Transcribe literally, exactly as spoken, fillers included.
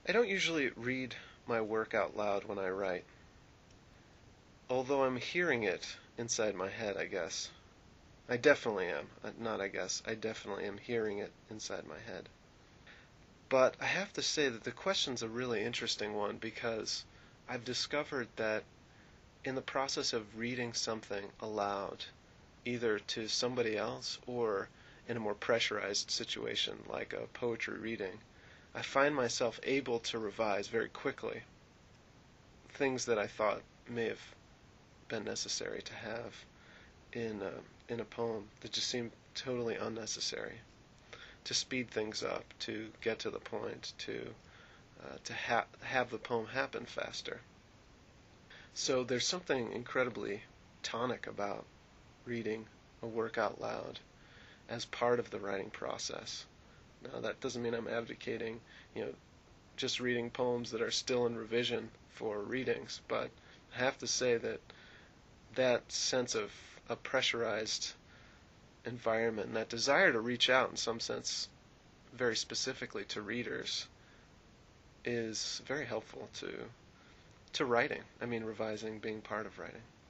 I don't usually read my work out loud when I write, although I'm hearing it inside my head, I guess. I definitely am. Uh, Not I guess. I definitely am hearing it inside my head. But I have to say that the question's a really interesting one because I've discovered that in the process of reading something aloud, either to somebody else or in a more pressurized situation like a poetry reading, I find myself able to revise very quickly things that I thought may have been necessary to have in a, in a poem that just seemed totally unnecessary. To speed things up, to get to the point, to uh, to ha- have the poem happen faster. So there's something incredibly tonic about reading a work out loud as part of the writing process. Now that doesn't mean I'm advocating, you know, just reading poems that are still in revision for readings, but I have to say that that sense of a pressurized environment and that desire to reach out in some sense very specifically to readers is very helpful to to writing. I mean, revising being part of writing.